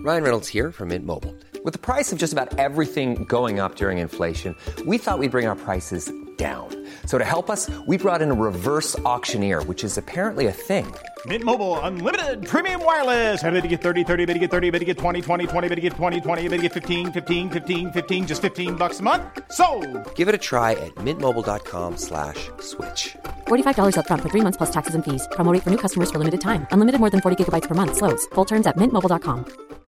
Ryan Reynolds here from Mint Mobile. With the price of just about everything going up during inflation, we thought we'd bring our prices down. So to help us, we brought in a reverse auctioneer, which is apparently a thing. Mint Mobile Unlimited Premium Wireless. How to get 30, 30, bit to get 30, bit to get 20, 20, 20, bit to get 20, 20, bit to get 15, 15, 15, 15, just $15 a month? Sold! Give it a try at mintmobile.com/switch. $45 up front for 3 months plus taxes and fees. Promo rate for new customers for limited time. Unlimited more than 40 gigabytes per month. Slows full terms at mintmobile.com.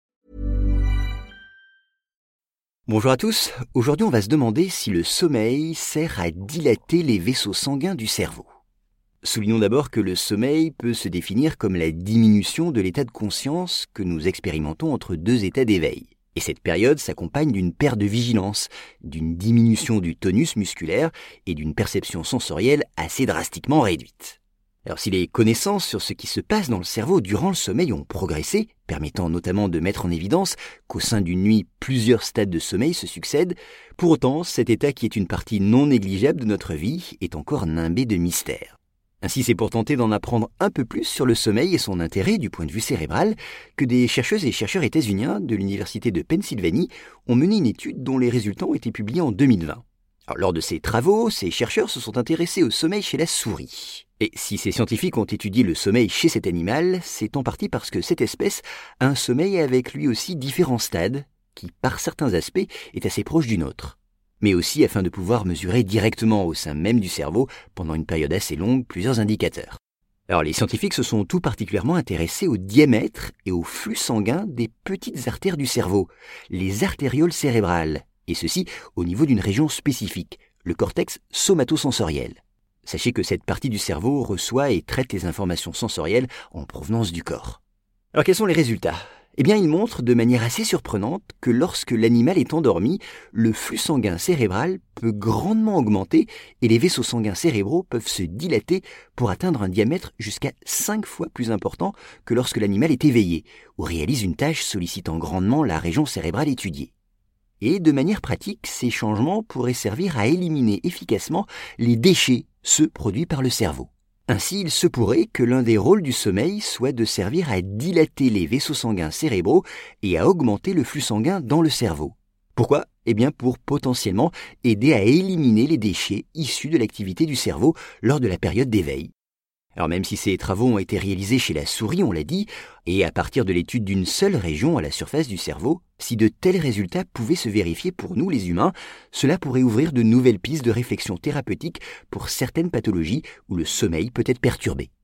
Bonjour à tous, aujourd'hui on va se demander si le sommeil sert à dilater les vaisseaux sanguins du cerveau. Soulignons d'abord que le sommeil peut se définir comme la diminution de l'état de conscience que nous expérimentons entre deux états d'éveil. Et cette période s'accompagne d'une perte de vigilance, d'une diminution du tonus musculaire et d'une perception sensorielle assez drastiquement réduite. Alors si les connaissances sur ce qui se passe dans le cerveau durant le sommeil ont progressé, permettant notamment de mettre en évidence qu'au sein d'une nuit, plusieurs stades de sommeil se succèdent, pour autant, cet état qui est une partie non négligeable de notre vie est encore nimbé de mystères. Ainsi, c'est pour tenter d'en apprendre un peu plus sur le sommeil et son intérêt du point de vue cérébral que des chercheuses et chercheurs états-uniens de l'Université de Pennsylvanie ont mené une étude dont les résultats ont été publiés en 2020. Alors, lors de ces travaux, ces chercheurs se sont intéressés au sommeil chez la souris. Et si ces scientifiques ont étudié le sommeil chez cet animal, c'est en partie parce que cette espèce a un sommeil avec lui aussi différents stades, qui par certains aspects est assez proche du nôtre. Mais aussi afin de pouvoir mesurer directement au sein même du cerveau, pendant une période assez longue, plusieurs indicateurs. Alors les scientifiques se sont tout particulièrement intéressés au diamètre et au flux sanguin des petites artères du cerveau, les artérioles cérébrales, et ceci au niveau d'une région spécifique, le cortex somatosensoriel. Sachez que cette partie du cerveau reçoit et traite les informations sensorielles en provenance du corps. Alors quels sont les résultats ? Eh bien, ils montrent de manière assez surprenante que lorsque l'animal est endormi, le flux sanguin cérébral peut grandement augmenter et les vaisseaux sanguins cérébraux peuvent se dilater pour atteindre un diamètre jusqu'à 5 fois plus important que lorsque l'animal est éveillé, ou réalise une tâche sollicitant grandement la région cérébrale étudiée. Et de manière pratique, ces changements pourraient servir à éliminer efficacement les déchets, ceux produits par le cerveau. Ainsi, il se pourrait que l'un des rôles du sommeil soit de servir à dilater les vaisseaux sanguins cérébraux et à augmenter le flux sanguin dans le cerveau. Pourquoi ? Eh bien pour potentiellement aider à éliminer les déchets issus de l'activité du cerveau lors de la période d'éveil. Alors même si ces travaux ont été réalisés chez la souris, on l'a dit, et à partir de l'étude d'une seule région à la surface du cerveau, si de tels résultats pouvaient se vérifier pour nous les humains, cela pourrait ouvrir de nouvelles pistes de réflexion thérapeutique pour certaines pathologies où le sommeil peut être perturbé.